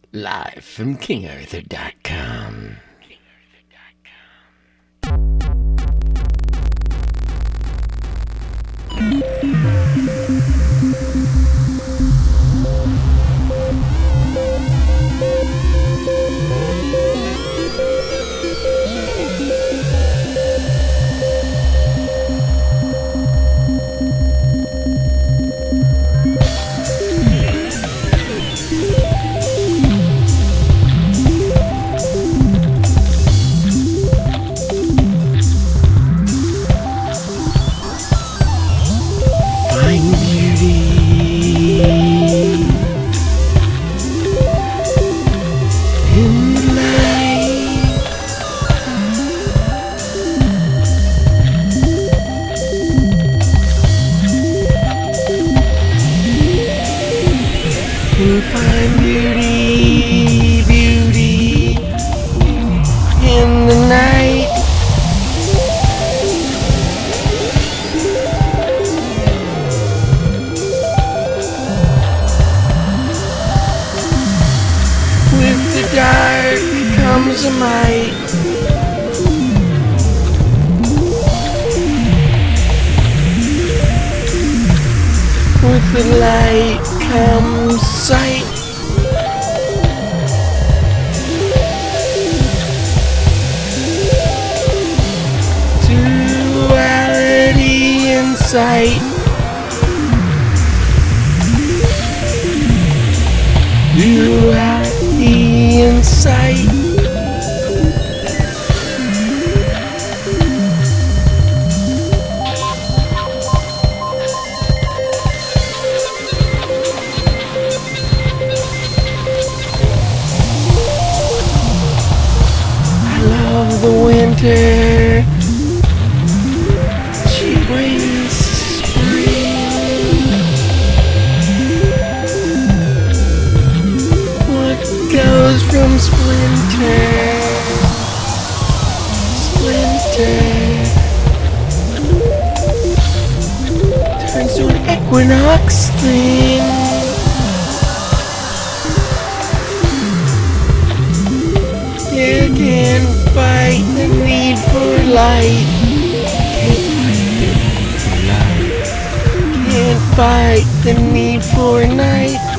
Live from KingArthur.com. Find beauty in the night. And find beauty, beauty in the night. With the dark comes a might. With the light comes sight. Duality in sight. Duality in sight. I love the winter. She brings spring. What goes from splinter, turns to an equinox thing. You can't fight the need for light. Can't fight the need for night.